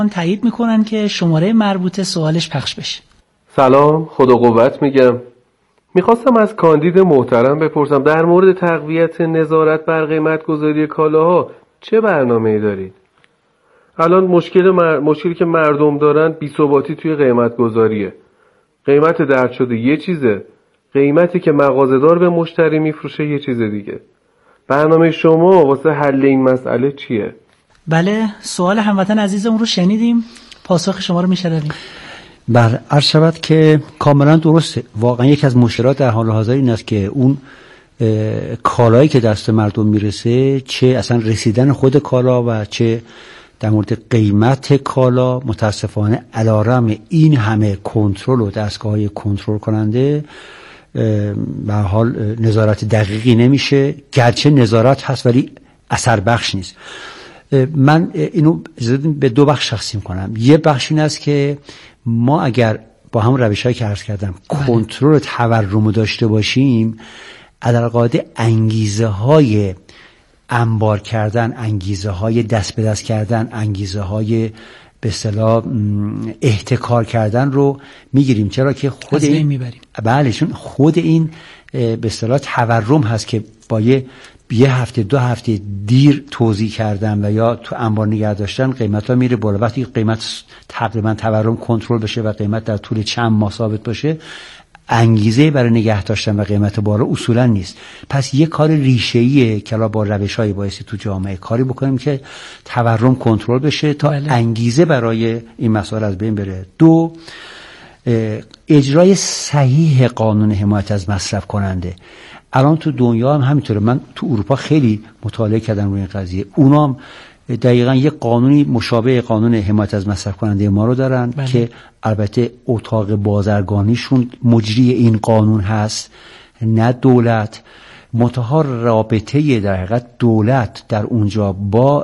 تایید میکنن که شماره مربوطه سوالش پخش بشه. سلام، خدا قوت میگم. میخواستم از کاندید محترم بپرسم در مورد تقویت نظارت بر قیمت گذاری کالاها چه برنامه‌ای دارید؟ الان مشکلی که مردم دارن بی‌ثباتی توی قیمت گذاریه. قیمت درد شده یه چیزه، قیمتی که مغازه‌دار به مشتری میفروشه یه چیز دیگه. برنامه شما واسه حل این مسئله چیه؟ بله، سوال هموطن عزیزمون رو شنیدیم، پاسخ شما رو میشنویم. بله، عرض شود که کاملا درسته. واقعا یک از مشکلات در حال حاضر این است که اون کالایی که دست مردم میرسه، چه اصلا رسیدن خود کالا و چه در مورد قیمت کالا، متاسفانه علیرغم این همه کنترل و دستگاه‌های کنترل کننده به حال نظارت دقیقی نمیشه. گرچه نظارت هست ولی اثر بخش نیست. من اینو به دو بخش تقسیم کنم. یه بخش این است که ما اگر با همون روش‌هایی که عرض کردم کنترل تورم داشته باشیم، علی‌القاعده انگیزه‌های انبار کردن، انگیزه‌های دست به دست کردن، انگیزه‌های به اصطلاح احتکار کردن رو میگیریم. چرا که خود این میبریم. بله، چون خود این به اصطلاح تورم هست که با یه هفته 2 هفته دیر توزیع کردن و یا تو انبار نگه داشتن قیمتا میره بالا. وقتی قیمت تقریبا تورم کنترل بشه و قیمت در طول چند ماه ثابت باشه، انگیزه برای نگه داشتن و قیمت بالا اصولا نیست. پس یه کار ریشه‌ایه که با روش‌های بایستی تو جامعه کاری بکنیم که تورم کنترل بشه تا انگیزه برای این مسائل از بین بره. 2، اجرای صحیح قانون حمایت از مصرف کننده. الان تو دنیا هم همینطوره. من تو اروپا خیلی مطالعه کردم روی این قضیه. اونا هم دقیقاً یه قانونی مشابه قانون حمایت از مصرف کننده ما رو دارن که البته اتاق بازرگانیشون مجری این قانون هست، نه دولت. منتها رابطه در حقیقت دولت در اونجا با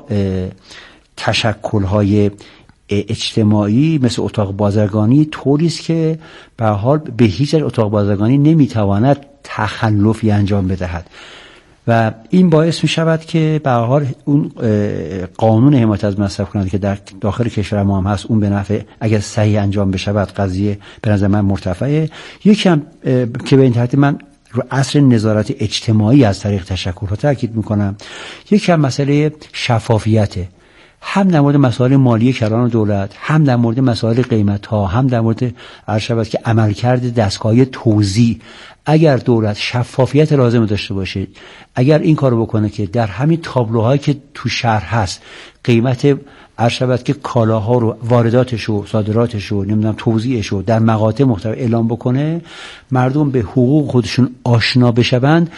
تشکل‌های اجتماعی مثل اتاق بازرگانی طوری است که به هر حال به هیچ وجه اتاق بازرگانی نمیتواند تخلفی انجام بدهد و این باعث می شود که به هر حال اون قانون حمایت از مصرف کننده که در داخل کشور ما هم هست، اون به نفع اگر صحیح انجام بشه قضیه به نظر من مرتفعه. یکم که به این ترتیب من رو عصر نظارت اجتماعی از طریق تشکل‌ها تاکید میکنم، یکم مسئله شفافیته، هم در مورد مسائل مالی کلان دولت، هم در مورد مسائل قیمت ها، هم در مورد عرض که عملکرد دستگاه توزیع. اگر دولت شفافیت لازم داشته باشه، اگر این کارو بکنه که در همین تابلوهایی که تو شهر هست قیمت عرض که کالاها رو، وارداتش رو، صادراتش رو، نمیدونم توزیعش رو در مقاطع مختلف اعلام بکنه، مردم به حقوق خودشون آشنا بشوند،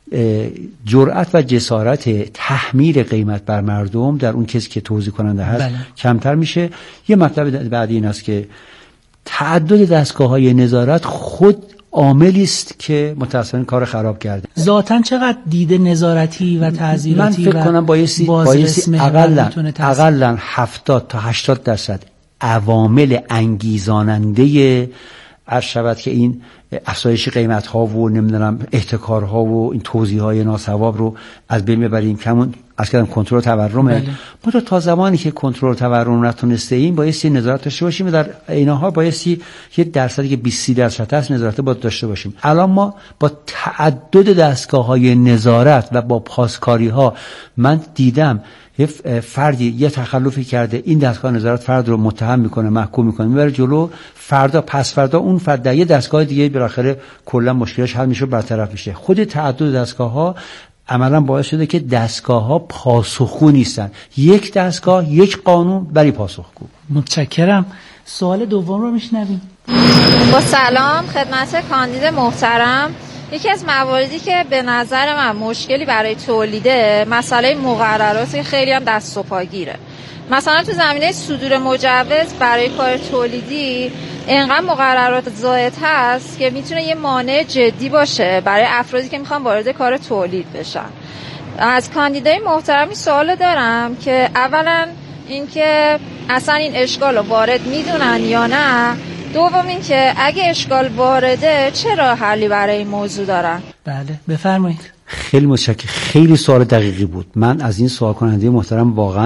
جرأت و جسارت تحمیل قیمت بر مردم در اون کسی که توزیع کننده هست کمتر میشه. یه مطلب بعدی این است که تعدد دستگاه‌های نظارت خود عاملی است که متأسفانه کار خراب کرده. ذاتاً چقدر دید نظارتی و تعزیراتی من فکر کنم بایستی اقلاً 70 تا 80% عوامل انگیزاننده عرض شود که این افزایش قیمت ها و نمیدونم احتکارها و این توزیع های ناصواب رو از بین ببریم. کمون از کردم کنترل تورمه. ما تا زمانی که کنترل تورم نتونسته ایم بایستی نظارت داشته باشیم و در اینها بایستی یه درصدی که 20-30% هست نظارت باید داشته باشیم. الان ما با تعدد دستگاه های نظارت و با پاسکاری ها، من دیدم یه فردی یه تخلفی کرده، این دستگاه نظارت فرد رو متهم میکنه، محکوم میکنه، میبره جلو، فردا پس فردا اون فرد در یه دستگاه دیگه بالاخره کلا مشکلش حل میشه، برطرف میشه. خود تعدد دستگاه ها عملا باعث شده که دستگاه ها پاسخگو نیستن. یک دستگاه، یک قانون برای پاسخگو. متشکرم. سوال دوم رو میشنویم. با سلام خدمت کاندید محترم. یکی از مواردی که به نظر من مشکلی برای تولیده، مسئله مقررات خیلی هم دست و پاگیره. مثلا تو زمینه صدور مجوز برای کار تولیدی اینقدر مقررات زائد هست که میتونه یه مانع جدی باشه برای افرادی که میخوان وارد کار تولید بشن. از کاندیدای محترمی سوال دارم که اولا اینکه اصلا این اشکال رو وارد میدونن یا نه، دوم این که اگه اشکال وارده چه راه حلی برای این موضوع دارن؟ بله بفرمایید. خیلی متشکرم. خیلی سوال دقیقی بود. من از این سوال کننده محترم واقعا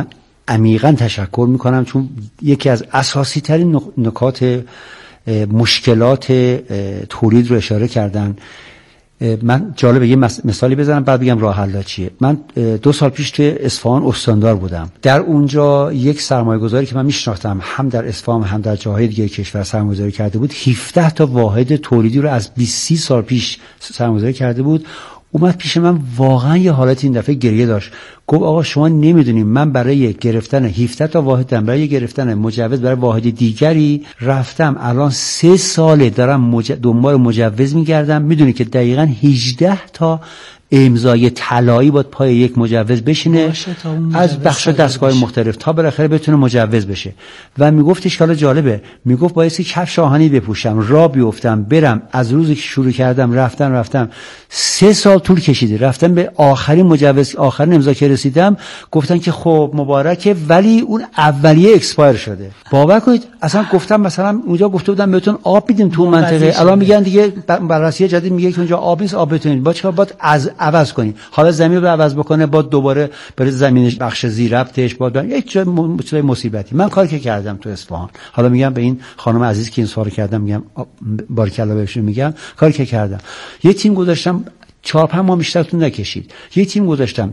عمیقاً تشکر میکنم، چون یکی از اساسی ترین نکات مشکلات تولید رو اشاره کردن. من جالبه یه مثالی بزنم بعد بگم راه حل چیه. من 2 سال پیش توی اصفهان استاندار بودم. در اونجا یک سرمایه‌گذاری که من میشناختم هم در اصفهان هم در جاهای دیگه کشور سرمایه‌گذاری کرده بود، 17 تا واحد تولیدی رو از 20 سال پیش سرمایه‌گذاری کرده بود. اومد پیش من، واقعا یه حالت این دفعه گریه داشت. گفت آقا شما نمیدونیم من برای گرفتن 17 تا واحد، برای گرفتن مجوز برای واحد دیگری رفتم، الان 3 ساله دارم دنبال مجوز میگردم. میدونی که دقیقاً 18 تا امضای طلایی باید پای یک مجوز بشینه از بخش دستگاه مختلف تا بالاخره بتونه مجوز بشه. و میگفتش حالا جالبه، میگفت بایستی کفش آهنی بپوشم، راه بیفتم، برم. از روزی که شروع کردم رفتم 3 سال طول کشیده، رفتم به آخرین مجوز، آخرین امضا که رسیدم گفتن که خب مبارکه، ولی اون اولیه اکسپایر شده. باور کنید اصلا گفتم مثلا اونجا گفته بودم بهتون آب میدیم تو منطقه، الان میگن دیگه بررسی جدید میگه که اونجا آب نیست، آب بتونید با چیکار باید از عوض کنید. حالا زمین رو عوض بکنه، با دوباره بره زمینش بخش زیرربطش، با یک چیز مصیبتی. من کاری که کردم تو اصفهان، حالا میگم به این خانم عزیز که این سوالو کردم، میگم بارکالله بهشون، میگم کاری که کردم، یه تیم گذاشتم 4-5 ماه بیشتر طول نکشید. یه تیم گذاشتم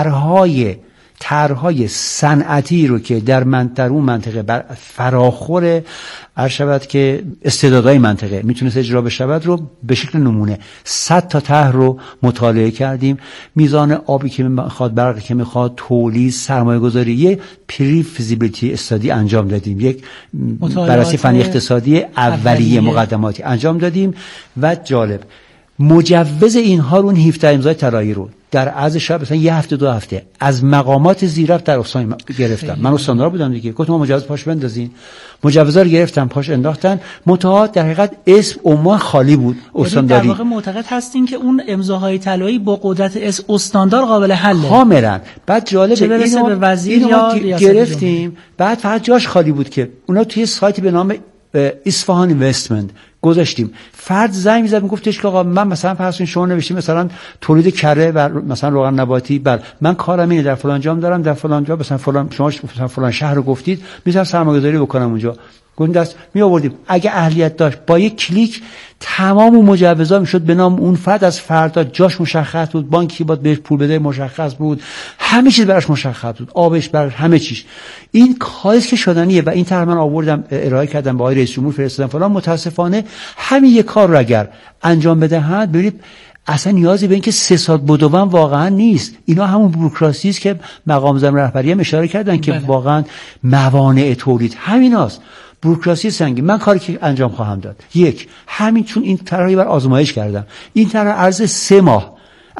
طرحهای صنعتی رو که در اون منطقه بر فراخور شود که استعدادهای منطقه میتونست اجرا بشود رو به شکل نمونه 100 تا طرح رو مطالعه کردیم. میزان آبی که میخواد، برقی که میخواد، تولید، سرمایه گذاری، یه پری فیزیبیلیتی استادی انجام دادیم، یک بررسی فنی اقتصادی اولیه مقدماتی انجام دادیم. و جالب مجوز اینها رو، اون 17 امضای طلایی رو در عرض شب مثلا 1 هفته 2 هفته از مقامات زیرربط در استان گرفتم. من استاندار بودم دیگه، گفتم مجوز پاش بندازین، مجوزا رو گرفتم پاش انداختن. منتها در حقیقت اسم عنوان خالی بود استانداری. در واقع معتقد هستین که اون امضاهای طلایی با قدرت استاندار قابل حله کاملا. بعد جالبه اینو به وزیر یا گرفتیم، بعد فقط جاش خالی بود که اونا توی سایتی به نام اصفهان اینوستمنت گذاشتیم. فرد زنگ میزد میگفتش که آقا من مثلا فرض کنید شما نوشتید مثلا تولید کره و مثلا روغن نباتی، بله من کارم اینه، در فلان جام دارم، در فلان جا مثلا فلان، شما مثلا فلان شهر رو گفتید، میذارم سرمایه‌گذاری بکنم اونجا. گفتیم دست می آوردیم، اگه اهلیت داشت با یک کلیک تمام مجوزا میشد به نام اون فرد. از فردا جاش مشخص بود، بانکی باید بهش پول بده مشخص بود، همه چیز براش مشخص بود، آبش براش، همه چیز. این کاری که شدنیه و این طرح من آوردم ارائه کردم به آقای رئیس جمهور، فرستادم فلان. متاسفانه همین یک کار رو اگر انجام بدهند، ببینید اصلا نیازی به این که 3 سال بدون واقعا نیست. اینا همون بوروکراسی است که مقام زمین رهبری هم اشاره کردن که واقعا موانع تولید همیناست. بوروکراسی سنگین. من کاری که انجام خواهم داد، یک، همین چون این طرحی بر آزمایش کردم، این طرح عرض 3 ماه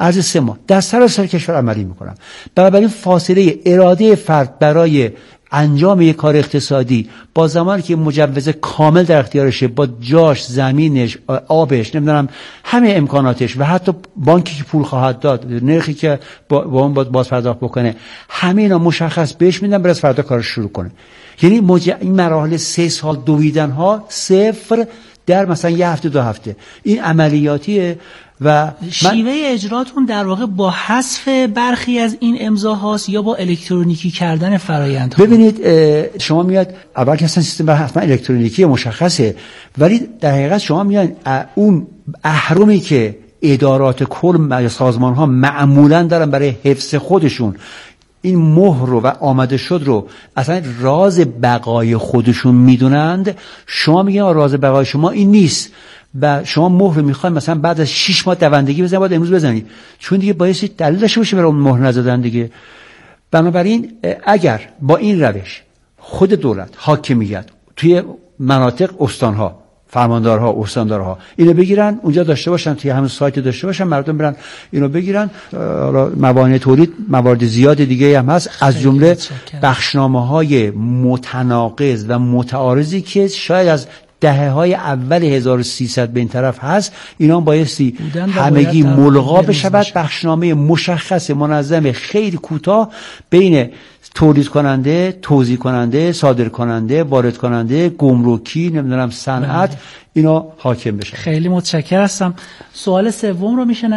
در سراسر کشور عملی میکنم. بنابراین فاصله اراده فرد برای انجام یک کار اقتصادی با زمانی که مجوز کامل در اختیارشه، با جاش، زمینش، آبش، نمیدونم همه امکاناتش و حتی بانکی که پول خواهد داد، نرخی که با اون باز پرداخت بکنه، همه اینا مشخص بهش میدن، برای فردا کارش شروع کنه. یعنی این مراحل 3 سال دویدن ها صفر در مثلا 1 هفته 2 هفته. این عملیاتیه و شیوه اجراتون در واقع با حذف برخی از این امضاهاست یا با الکترونیکی کردن فرآیندها؟ ببینید شما میاد اول که اصلا سیستم حتما الکترونیکی مشخصه، ولی در حقیقت شما میاد اون اهرمی که ادارات کل سازمان ها معمولا دارن برای حفظ خودشون این مهر رو و آمده شد رو اصلا راز بقای خودشون میدونند، شما میگن راز بقای شما این نیست و شما مهر رو میخواید مثلا بعد از 6 ماه دوندگی بزنید، باید امروز بزنید، چون دیگه بایستی دلیل داشته باشه برای اون مهر نزدن دیگه. بنابراین اگر با این روش خود دولت، حاکمیت توی مناطق، استانها، فرماندارها، استاندارها اینو بگیرن اونجا داشته باشن، توی همون سایت داشته باشن، مردم برن اینو بگیرن. حالا موانع تولید موارد زیاد دیگه هم هست، از جمله بخشنامه‌های متناقض و متعارضی که شاید از دهه‌های اول 1300 به این طرف هست. اینا بایستی همگی ملغا بشود، بخشنامه مشخص منظم خیلی کوتاه بین تولید کننده، توزیع کننده، صادر کننده، وارد کننده، گمرکی، نمیدونم صنعت، اینا حاکم بشه. خیلی متشکرم هستم. سوال سوم رو میشنویم.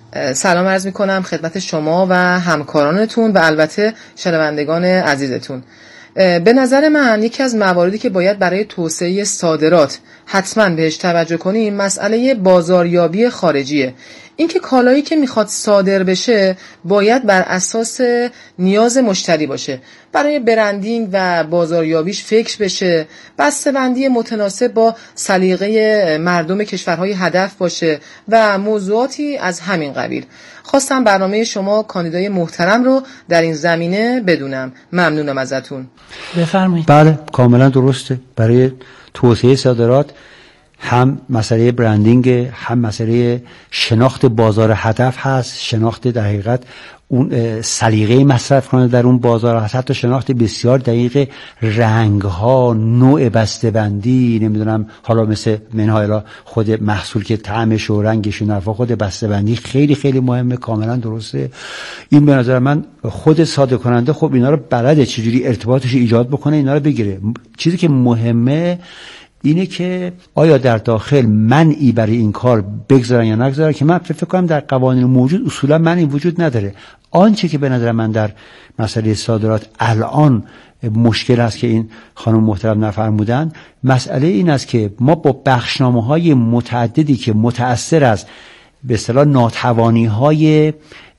سلام عرض میکنم خدمت شما و همکارانتون و البته شنوندگان عزیزتون. به نظر من یکی از مواردی که باید برای توسعه صادرات حتما بهش توجه کنیم مسئله بازاریابی خارجیه. اینکه کالایی که میخواد صادر بشه باید بر اساس نیاز مشتری باشه، برای برندینگ و بازاریابیش فکر بشه، بسته‌بندی متناسب با سلیقه مردم کشورهای هدف باشه و موضوعاتی از همین قبیل. خواستم برنامه شما کاندیدای محترم رو در این زمینه بدونم. ممنونم ازتون. بفرمایید. بله کاملا درسته. برای توسعه صادرات هم مسئله برندینگ، هم مسئله شناخت بازار هدف هست، شناخت در حقیقت اون سلیقه مصرف کننده در اون بازار هست، حتی شناخت بسیار دقیق رنگ ها، نوع بسته بندی، نمیدونم حالا مثل منهای خود محصول که طعمش و رنگش و نفع، خود بسته بندی خیلی خیلی مهمه. کاملا درسته. این به نظر من خود صادر کننده خب اینا رو بلده چجوری ارتباطش ایجاد بکنه، اینا رو بگیره. چیزی که مهمه اینه که آیا در داخل منعی برای این کار بگذارن یا نگذارن، که من فکر کنم در قوانین موجود اصولا منعی وجود نداره. آنچه که به نظر من در مسئله صادرات الان مشکل هست که این خانم محترم نفرمودن، مسئله این است که ما با بخشنامه‌های متعددی که متأثر از به اصطلاح ناتوانی‌های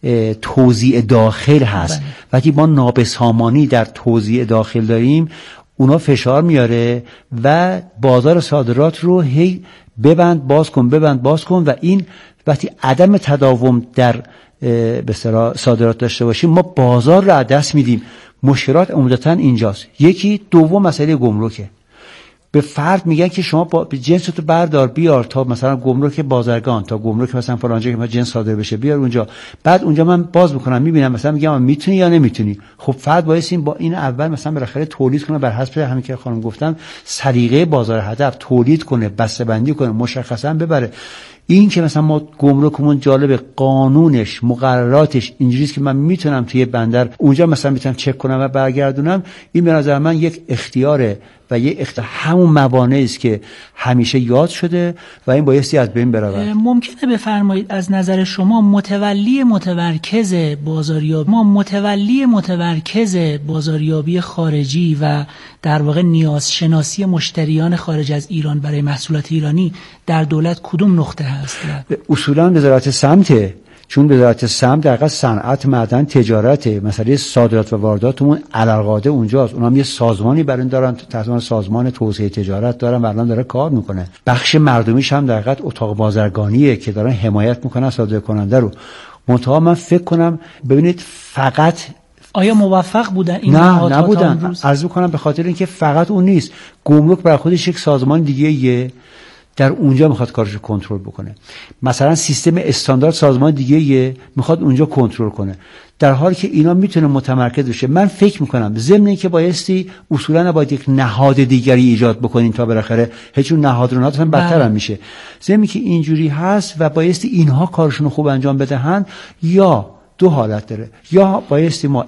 توزیع داخل هست، وقتی ما نابسامانی در توزیع داخل داریم، اونا فشار میاره و بازار صادرات رو هی ببند باز کن و این وقتی عدم تداوم در به اصطلاح صادرات داشته باشیم ما بازار رو از دست میدیم. مشکلات عمدتاً اینجاست. یکی. دوم مسئله گمرکه. به فرد میگن که شما با جنستو بردار بیار تا مثلا گمرک بازرگان، تا گمرک مثلا فلان جا که ما جنس صادر بشه بیار اونجا، بعد اونجا من باز میکنم میبینم مثلا میگم میتونی یا نمیتونی. خب فرد باید با این اول مثلا بالاخره تولید کنه بر حسب همین که خانم گفتم سلیقه بازار هدف، تولید کنه، بسته‌بندی کنه، مشخصا ببره. این که مثلا ما گمرکمون جالب، قانونش، مقرراتش اینجوریه که من میتونم توی بندر اونجا مثلا میتونم چک کنم و برگردونم، این به نظر من یک اختیاره و همون موانعی است که همیشه یاد شده و این بایستی از بین بره. ممکنه بفرمایید از نظر شما متولی متمرکز بازاریابی خارجی و در واقع نیاز شناسی مشتریان خارج از ایران برای محصولات ایرانی در دولت کدوم نقطه هست؟ اصولا وزارت سمته، چون وزارت سمت در واقع صنعت، معدن، تجارت، مسئله صادرات و وارداتمون علاقاده اونجاست. اونها یه سازمانی برای دارن، تحت سازمان توسعه تجارت دارن و الان داره کار میکنه. بخش مردمیش هم در واقع اتاق بازرگانیه که دارن حمایت میکنن صادر کننده رو. منتها من فکر کنم ببینید فقط آیا موفق بودن این نه نبودن. عرض میکنم به خاطر اینکه فقط اون نیست. گمرک برای خودش یک سازمان دیگه در اونجا میخواد کارش رو کنترل بکنه. مثلا سیستم استاندارد سازمان دیگه میخواد اونجا کنترل کنه، در حالی که اینا میتونه متمرکز بشه. من فکر میکنم ضمن اینکه بایستی اصولا نباید یک نهاد دیگری ایجاد بکنین تا بالاخره هیچ نهاد رو اصلا بدتر هم میشه. ضمن که اینجوری هست و بایستی اینها کارشون رو خوب انجام بدهن، یا دو حالت داره، یا بایستی ما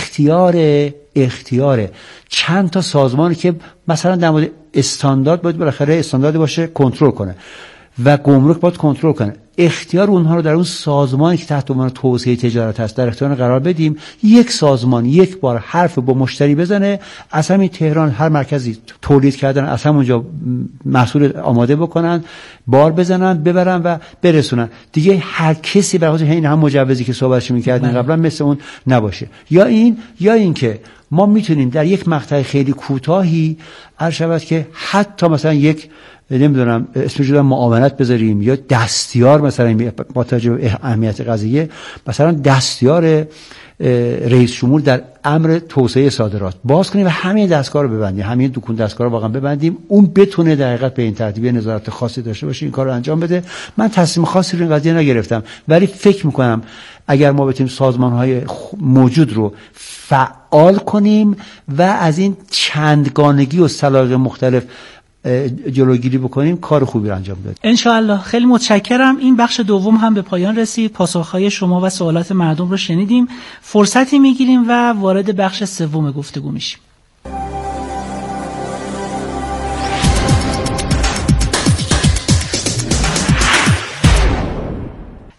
اختیار چند تا سازمانی که مثلا در مورد استاندارد باید بالاخره استاندارد باشه کنترل کنه و گمرک باید کنترل کنه، اختیار اونها رو در اون سازمانی که تحت عنوان توسعه تجارت هست در اختیار قرار بدیم. یک سازمان یک بار حرف با مشتری بزنه، از همین تهران هر مرکزی تولید کردن از همونجا محصول آماده بکنن، بار بزنن، ببرن و برسونن. دیگه هر کسی برای این هم مجوزی که صحبتش می‌کردیم قبلا مثل اون نباشه. یا این که ما میتونیم در یک مقطع خیلی کوتاهی عرض که حتی مثلا یک نمیدونم اسمش رو معاونت بذاریم یا دستیار، مثلا با توجه به اهمیت قضیه مثلا دستیار رئیس جمهور در امر توسعه صادرات باز کنیم و همین دستگاه رو ببندیم، همین دکون دستگاه رو واقعا ببندیم، اون بتونه در حقیقت به این ترتیب نظارت خاصی داشته باشه، این کار رو انجام بده. من تصمیم خاصی رو این قضیه نگرفتم، ولی فکر میکنم اگر ما بتونیم سازمان‌های موجود رو فعال کنیم و از این چندگانگی و سلاغ مختلف جلوگیری بکنیم، کار خوبی رو انجام بدیم ان شاء الله. خیلی متشکرم. این بخش دوم هم به پایان رسید. پاسخهای شما و سوالات مردم رو شنیدیم. فرصتی میگیریم و وارد بخش سوم گفتگو میشیم.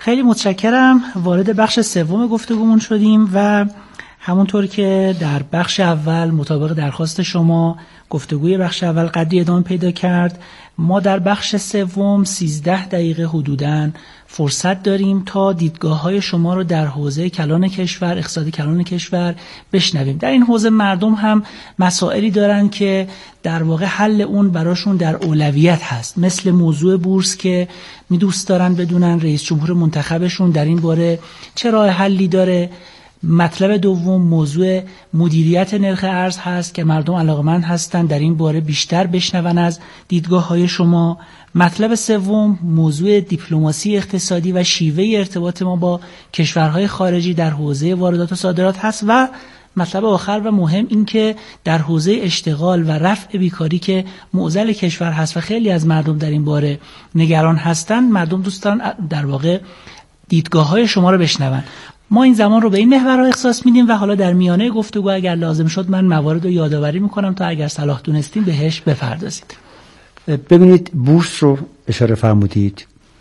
خیلی متشکرم. وارد بخش سوم گفتگومون شدیم و همونطور که در بخش اول مطابق درخواست شما گفتگوی بخش اول قدری ادامه پیدا کرد، ما در بخش سوم 13 دقیقه حدوداً فرصت داریم تا دیدگاه‌های شما رو در حوزه کلان کشور، اقتصاد کلان کشور بشنویم. در این حوزه مردم هم مسائلی دارن که در واقع حل اون براشون در اولویت هست، مثل موضوع بورس که دوست دارن بدونن رئیس جمهور منتخبشون در این باره چه راه حلی داره. مطلب دوم موضوع مدیریت نرخ ارز هست که مردم علاقمند هستن در این باره بیشتر بشنون از دیدگاه‌های شما. مطلب سوم موضوع دیپلماسی اقتصادی و شیوه ارتباط ما با کشورهای خارجی در حوزه واردات و صادرات هست و مطلب آخر و مهم این که در حوزه اشتغال و رفع بیکاری که معضل کشور هست و خیلی از مردم در این باره نگران هستن، مردم دوستان در واقع دیدگاه‌های شما رو بشنون. ما این زمان رو به این محورها اختصاص میدیم و حالا در میانه گفتگو اگر لازم شد من موارد رو یادآوری میکنم تا اگر صلاح دونستین بهش بپردازید. ببینید بورس رو اشاره فرمودید.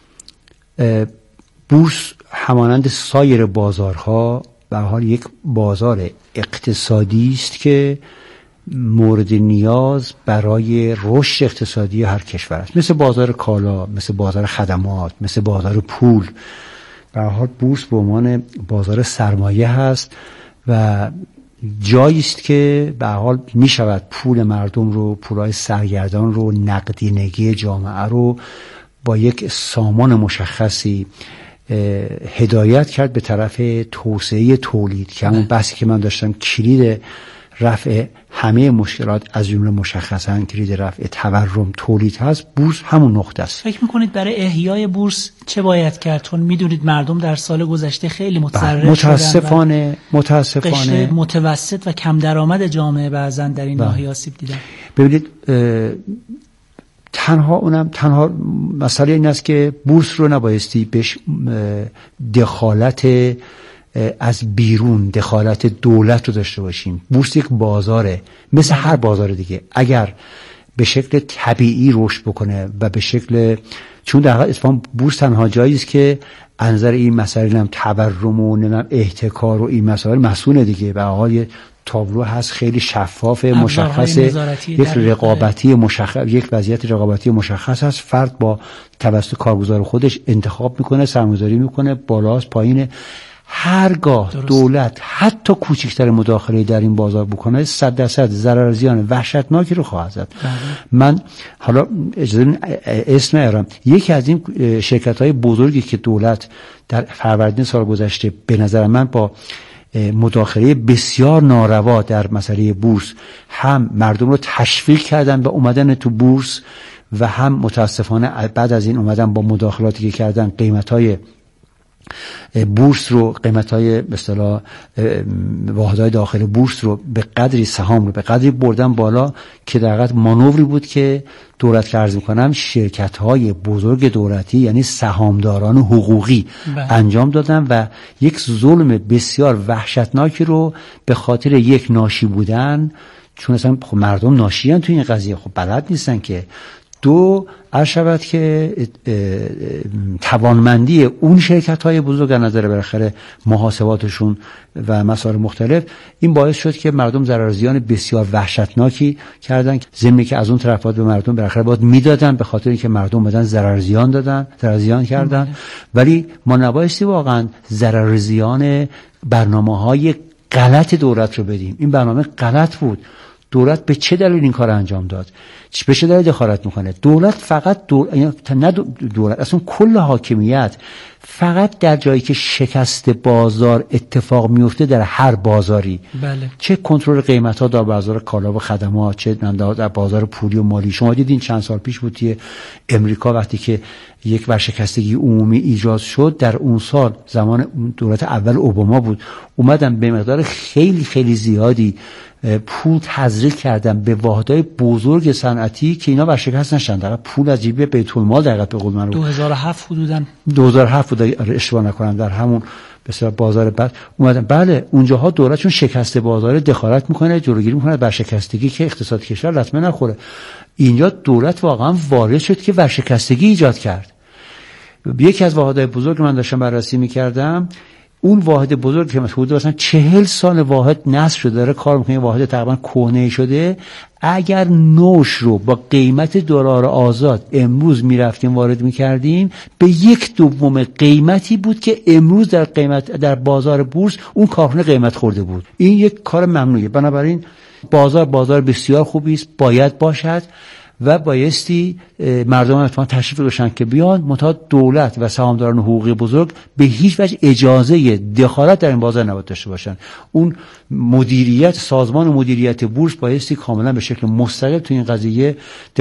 بورس همانند سایر بازارها به حال یک بازار اقتصادی است که مورد نیاز برای رشد اقتصادی هر کشور است، مثل بازار کالا، مثل بازار خدمات، مثل بازار پول. به هر حال بورس به عنوان بازار سرمایه هست و جایی است که به هر حال می شود پول مردم رو، پولای سرگردان رو، نقدینگی جامعه رو با یک سامان مشخصی هدایت کرد به طرف توسعه تولید که همون بحثی که من داشتم کلید رفع همه مشکلات از جمله مشخصاً کلید رفع تورم تولید هست. بورس همون نقطه است. فکر میکنید برای احیای بورس چه باید کرد؟ چون میدونید مردم در سال گذشته خیلی متضرر شدن، متاسفانه قشر متوسط و کم درآمد جامعه بعضن در این ناحیه آسیب دیدن. ببینید تنها مسئله این است که بورس رو نبایستی بهش دخالت از بیرون، دخالت دولت رو داشته باشیم. بورس یک بازاره مثل هر بازار دیگه. اگر به شکل طبیعی رشد بکنه و به شکل، چون در حقیقت اتفاقا بورس تنها جایی است که انظر این مسائل هم تورم و احتکار و این مسائل مسئول دیگه. به حال تابلو هست خیلی شفاف، مشخص، یک رقابتی مشخص، یک وضعیت رقابتی مشخص هست. فرد با توسط کارگزار خودش انتخاب میکنه، سرمایه‌گذاری میکنه، بالاست پایینه. هرگاه دولت حتی کوچکتر مداخله در این بازار بکنه 100% ضرر زیان وحشتناکی رو خواهد زد. من حالا اجازه اسم نیارم، یکی از این شرکت‌های بزرگی که دولت در فروردین سال گذشته به نظر من با مداخله بسیار ناروا در مسئله بورس هم مردم رو تشویق کردن به اومدن تو بورس و هم متاسفانه بعد از این اومدن با مداخلاتی که کردن قیمت‌های بورس رو، قیمت‌های به اصطلاح واحدهای داخل بورس رو به قدری سهام رو به قدری بردن بالا که در حقیقت مانوری بود که دولت که عرض می‌کنم شرکت‌های بزرگ دولتی یعنی سهامداران حقوقی انجام دادن و یک ظلم بسیار وحشتناکی رو به خاطر یک ناشی بودن، چون اصلا خب مردم ناشیان تو این قضیه، خب بلد نیستن که دو عرض شود که توانمندی اون شرکت‌های بزرگ از نظر بالاخره محاسباتشون و مسائل مختلف، این باعث شد که مردم ضرر زیان بسیار وحشتناکی کردن، ضمن که از اون طرف باید به مردم بالاخره باید میدادن به خاطر اینکه مردم بدن ضرر زیان کردن. ولی ما نبایستی واقعا ضرر زیان برنامه‌های غلط دولت رو بدیم. این برنامه غلط بود. دولت به چه دلیل این کار انجام داد؟ به چه دلیل دخالت میکنه؟ دولت فقط دولت اصلا کل حاکمیت فقط در جایی که شکست بازار اتفاق میفته در هر بازاری، بله، چه کنترل قیمت ها در بازار کالا و خدمات، چه در بازار پولی و مالی. شما دیدین چند سال پیش بود که امریکا وقتی که یک ورشکستگی عمومی ایجاد شد، در اون سال زمان دولت اول اوباما بود، اومدن به مقدار خیلی خیلی زیادی پول تزریق کردن به واحدهای بزرگ صنعتی که اینا ورشکست نشن. در پول از جیب بیت المال در به قول من 2007 حدوداً 2007 بود اشتباه نکنم، در همون بسیار بازار بعد اومدن. بله اونجاها دولت چون شکست بازار دخالت میکنه، جلوگیری میکنه ورشکستگی که اقتصاد کشور لطمه نخوره. اینجا دولت واقعا وارد شد که ورشکستگی ایجاد کرد. یکی از واحدهای بزرگ من داشتم بررسی میکردم، اون واحد بزرگ که حدود مثلا 40 سال واحد نصب شده داره کار میکنه، واحد تقریبا کهنه شده، اگر نوش رو با قیمت دلار آزاد امروز میرفتیم وارد میکردیم به 1/2 قیمتی بود که امروز در قیمت در بازار بورس اون کارخونه قیمت خورده بود. این یک کار ممنوعه. بنابراین بازار بسیار خوبی است، باید باشد و بایستی مردم اتفاقا تشریف داشتن که بیان، منتها دولت و سهامداران حقوقی بزرگ به هیچ وجه اجازه دخالت در این بازار نباید داشته باشن. اون سازمان مدیریت بورس بایستی کاملا به شکل مستقل تو این قضیه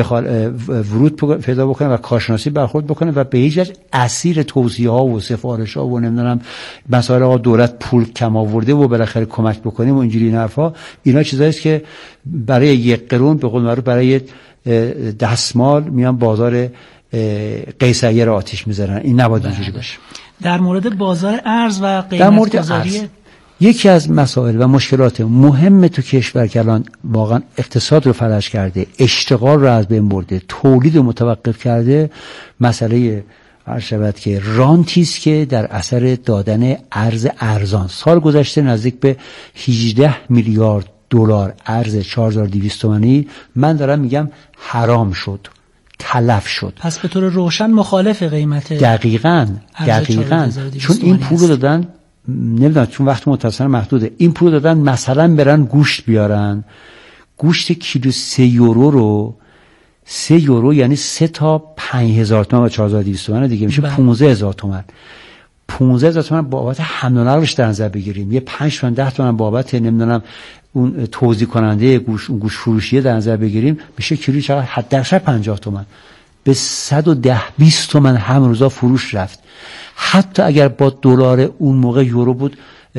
ورود پیدا بکنه و کارشناسی برخورد بکنه و به هیچ وجه اسیر توصیه‌ها و سفارش‌ها و نمیدونم مسائل آقا دولت پول کم آورده و بالاخره کمک بکنیم و اینجوری حرفا، اینا چیزایی است که برای 1 قرون به قول معروف برای دستمال میان بازار قیصریه را آتش میذارن. این نباید اینجوری باشه. در مورد بازار ارز و قیمت گذاری، یکی از مسائل و مشکلات مهم تو کشور که الان واقعا اقتصاد رو فلج کرده، اشتغال رو از بین برده، تولید رو متوقف کرده، مسئله عرض شود که رانتی است که در اثر دادن ارز ارزان. سال گذشته نزدیک به 18 میلیارد دلار ارز 4200 تومانی من دارم میگم حرام شد، تلف شد. پس به طور روشن مخالف قیمت دقیقاً چون این پول رو دادن، نمیدونم چون وقت متصل محدوده، این پول رو دادن مثلا برن گوشت بیارن، گوشت کیلو 3 یورو رو 3 یورو یعنی 3 تا 5000 تومان و 4200 تومان دیگه میشه 15000 تومان. 15000 تومان بابت حمل و نقلش در نظر بگیریم، یه 5 تومن 10 تومن بابت نمیدونم اون توزیع کننده گوش فروشیه در نظر بگیریم، میشه کیلو چقدر؟ حداقل 50 تومن. به 110-20 تومن هم روزا فروش رفت. حتی اگر با دلار اون موقع یورو بود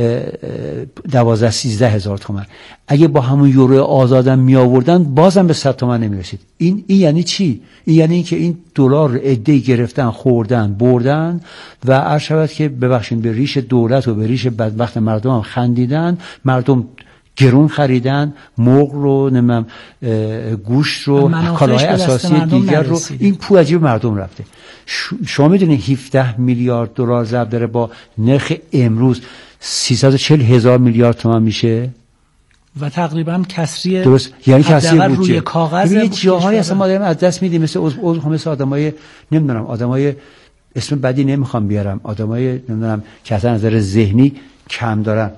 12-13 هزار تومن، اگه با همون یورو آزادم می آوردن بازم به 100 تومن نمی رسید. این یعنی چی؟ این یعنی که این دلار رو عده‌ای گرفتن، خوردن، بردن و عرض شود که ببخشید به ریش دولت و به ریش بدبخت مردم هم خندیدن. مردم گرون خریدن، مرغ رو، نمیدونم گوشت رو، کالاهای اساسی دیگر رو، این پول عجیب مردم رفته. شما میدونید 17 میلیارد دلار ضرب داره با نرخ امروز 340 هزار میلیارد تومان میشه و تقریبا کسری، درست، یعنی کسری روی کاغذ. یه جاهایی اصلا ما داریم از دست میدیم، مثل آدمای نمیدونم، آدمای اسم بدی نمیخوام بیارم، آدمای نمیدونم که از نظر ذهنی کم دارن.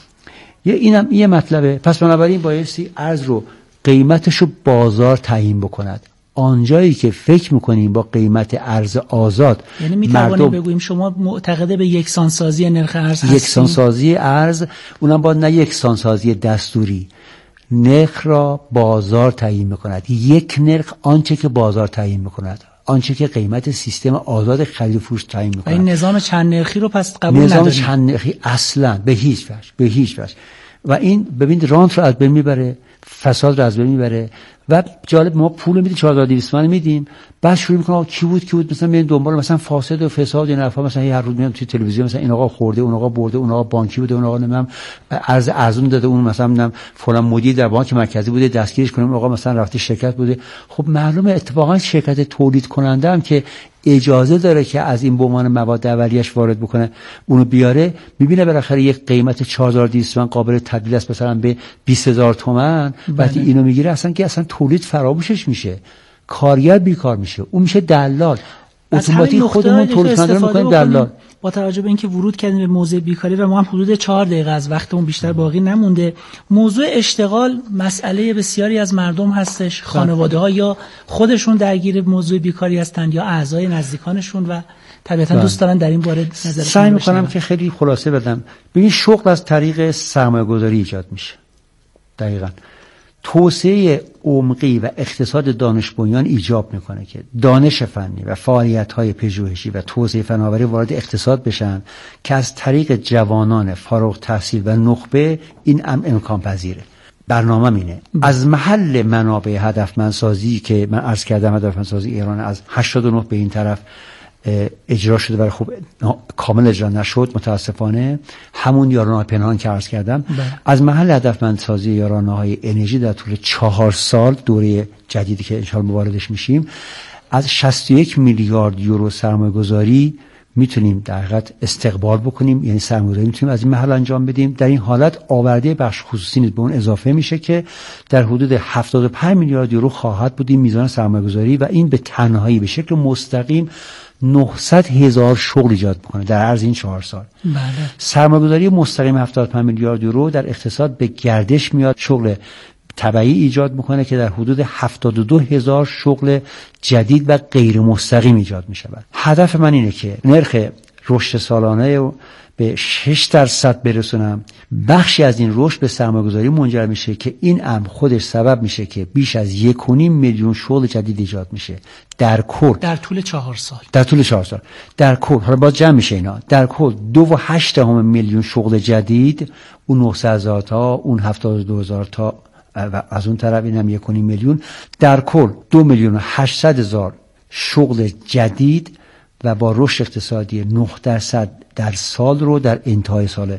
اینم یه مطلبه. پس بنابراین بایستی ارز رو قیمتش رو بازار تعیین بکند. آنجایی که فکر میکنیم با قیمت ارز آزاد، یعنی میتوانیم بگوییم شما معتقده به یکسانسازی نرخ ارز هستید؟ یکسانسازی ارز، اونم باید نه یکسانسازی دستوری، نرخ را بازار تعیین میکند. یک نرخ آنچه که بازار تعیین میکند، آنچه که قیمت سیستم آزاد خرید و فروش تعیین میکنه. این نظام چند نرخی رو پس قبول نداریم. نظام چند نرخی اصلا به هیچ وجه. و این ببینید رانت رو از بین میبره، فساد رو از بین میبره. و جالب، ما پول میدیم 4200 تومان میدیم، بعد شروع میکنه کی بود مثلا میریم دنبال مثلا فاسد و فساد این حرفا، مثلا هر روز میام توی تلویزیون مثلا این آقا خورده، اون آقا برده، اون آقا بانکی بوده، اون آقا نمیدونم ارز ارزون داده، اون مثلا نمیدونم فلان مدیر در بانک مرکزی بوده دستگیرش کنیم، اون آقا مثلا رفته شرکت بوده. خب معلومه اتفاقا شرکت تولید کننده هم که اجازه داره که از این به عنوان مواد اولیه‌اش وارد بکنه اونو بیاره، میبینه بالاخره یک قیمت 4200 تومان قابل تبدیل است مثلا به 20000 تومان، وقتی اینو میگیره اصلا که اصلا تولید فراموشش میشه، کارگر بیکار میشه، اون میشه دلال. اتوماتیک خودمون تولید کننده میکنیم دلال. با توجه به اینکه ورود کردیم به موضوع بیکاری و ما هم حدود 4 دقیقه از وقتمون بیشتر باقی نمونده، موضوع اشتغال مسئله بسیاری از مردم هستش. خانواده‌ها یا خودشون درگیر موضوع بیکاری هستند یا اعضای نزدیکانشون و طبیعتا دوست دارن در این باره نظر سعی می‌کنم که خیلی خلاصه بدم. ببین شغل از طریق سرمایه‌گذاری ایجاد میشه. دقیقاً توسعه عمقی و اقتصاد دانش بنیان ایجاب میکنه که دانش فنی و فعالیت‌های پژوهشی و توسعه فناوری وارد اقتصاد بشن که از طریق جوانان فارغ التحصیل و نخبه این امکان پذیره. برنامه اینه از محل منابع هدفمندسازی که من عرض کردم، هدفمندسازی ایران از 89 به این طرف اجرا شده ولی خب کامل اجرا نشد متاسفانه، همون یارانه‌های پنهان که عرض کردم. از محل هدفمندسازی یارانه‌های انرژی در طول 4 سال دوره جدیدی که ان شاءالله واردش میشیم، از 61 میلیارد یورو سرمایه‌گذاری میتونیم در حقیقت استقبال بکنیم، یعنی سرمایه‌گذاری میتونیم از این محل انجام بدیم. در این حالت آورده بخش خصوصی نیز به اون اضافه میشه که در حدود 75 میلیارد یورو خواهد بود این میزان سرمایه‌گذاری و این به تنهایی به شکل مستقیم 900,000 شغل ایجاد میکنه در عرض این 4 سال. بله. سرمایه‌گذاری مستقیم 75 میلیارد یورو در اقتصاد به گردش میاد، شغل تبعی ایجاد میکنه که در حدود 72,000 شغل جدید و غیر مستقیم ایجاد میشود. هدف من اینه که نرخ رشد سالانه به 6% برسونم. بخشی از این رشد به سرمایه‌گذاری منجر میشه که این امر خودش سبب میشه که بیش از 1.5 میلیون شغل جدید ایجاد میشه در کل در طول 4 سال. در کل حالا باز جمع میشه اینا. در کل 2.8 میلیون شغل جدید، اون 900,000 تا، اون 72,000 تا و از اون طرف اینم 1.5 میلیون، در کل 2,800,000 شغل جدید و با رشد اقتصادی 9% در سال رو در انتهای سال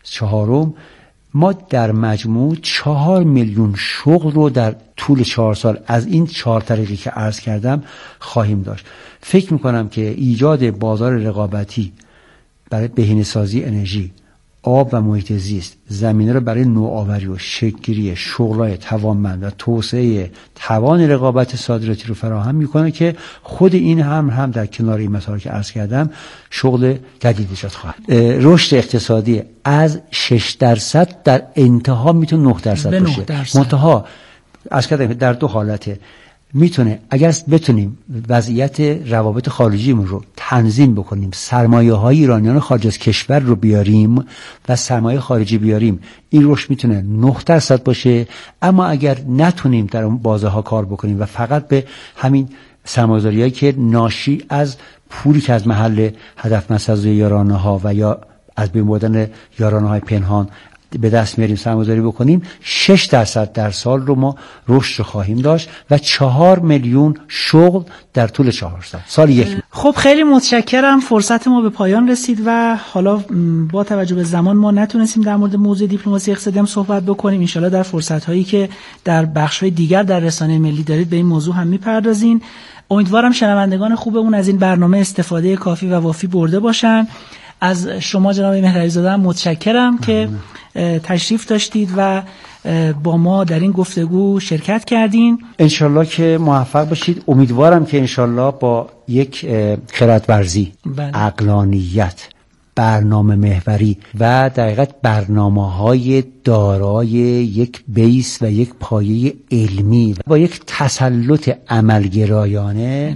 چهارم ما در مجموع 4 میلیون شغل رو در طول 4 سال از این 4 طریقی که عرض کردم خواهیم داشت. فکر میکنم که ایجاد بازار رقابتی برای بهینه‌سازی انرژی، آب و محیط زیست زمینه رو برای نوآوری و شکل‌گیری شغل‌های توانمند و توسعه توان رقابت صادراتی رو فراهم میکنه که خود این هم در کنار این مسائلی که عرض کردم شغل جدید ایجاد خواهد. رشد اقتصادی از 6% در انتها میتونه 9% باشه. منتها عرض کردم در دو حالته. میتونه اگر بتونیم وضعیت روابط خارجیمون رو تنظیم بکنیم، سرمایه‌های ایرانیان خارج از کشور رو بیاریم و سرمایه خارجی بیاریم، این رشد میتونه 9% باشه. اما اگر نتونیم در اون بازه ها کار بکنیم و فقط به همین سرمایه‌گذاریایی که ناشی از پولی که از محل هدفمند سازی یارانه ها و یا از بین بردن یارانه های پنهان به دست میاریم سرمایه‌گذاری بکنیم، 6% در سال رو ما رشد خواهیم داشت و 4 میلیون شغل در طول 4 سال یک. خب خیلی متشکرم. فرصت ما به پایان رسید و حالا با توجه به زمان ما نتونستیم در مورد موضوع دیپلماسی اقتصادی هم صحبت بکنیم. انشالله در فرصت‌هایی که در بخش‌های دیگر در رسانه ملی دارید به این موضوع هم میپردازین. امیدوارم شنوندگان خوبمون از این برنامه استفاده کافی و وافی برده باشن. از شما جناب مهرعلی زاده هم متشکرم که تشریف داشتید و با ما در این گفتگو شرکت کردین. انشالله که موفق باشید. امیدوارم که انشالله با یک خردورزی، عقلانیت، برنامه محوری و در حقیقت برنامه‌های دارای یک بیس و یک پایه علمی و با یک تسلط عملگرایانه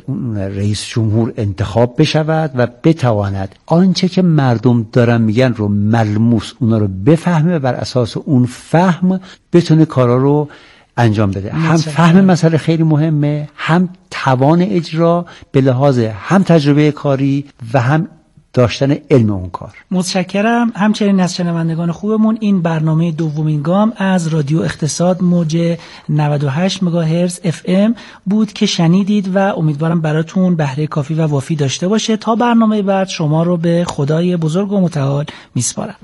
رئیس جمهور انتخاب بشود و بتواند آنچه که مردم دارن میگن رو ملموس اونا رو بفهمه و بر اساس اون فهم بتونه کارا رو انجام بده. هم فهم مسئله خیلی مهمه، هم توان اجرا به لحاظ هم تجربه کاری و هم داشتن علم اون کار. متشکرم. همچنین از شنوندگان خوبمون این برنامه دومین گام از رادیو اقتصاد موج 98 مگاهرتز FM بود که شنیدید و امیدوارم براتون بهره کافی و وافی داشته باشه. تا برنامه بعد شما رو به خدای بزرگ و متعال میسپارم.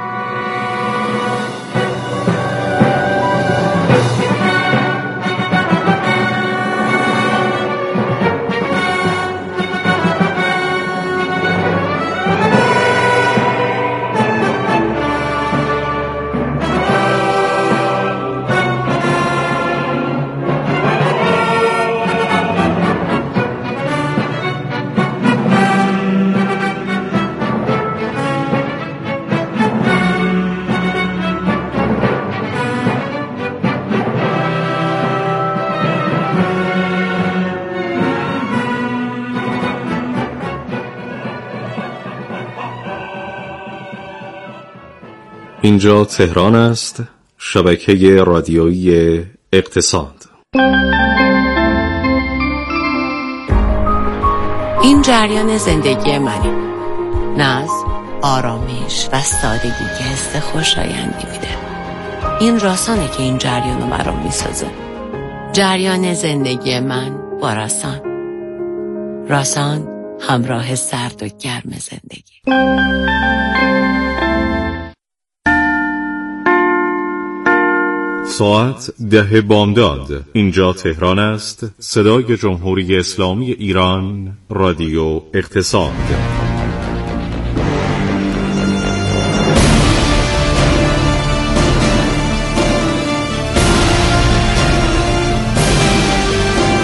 اینجا تهران است، شبکه رادیویی اقتصاد. این جریان زندگی منه. ناز، آرامش و سادگی که حس خوشایندی میده. این راسانه که این جریانو برام میسازه. جریان زندگی من با راسان. راسان همراه سرد و گرم زندگی. ساعت 10 بامداد. اینجا تهران است. صدای جمهوری اسلامی ایران، رادیو اقتصاد.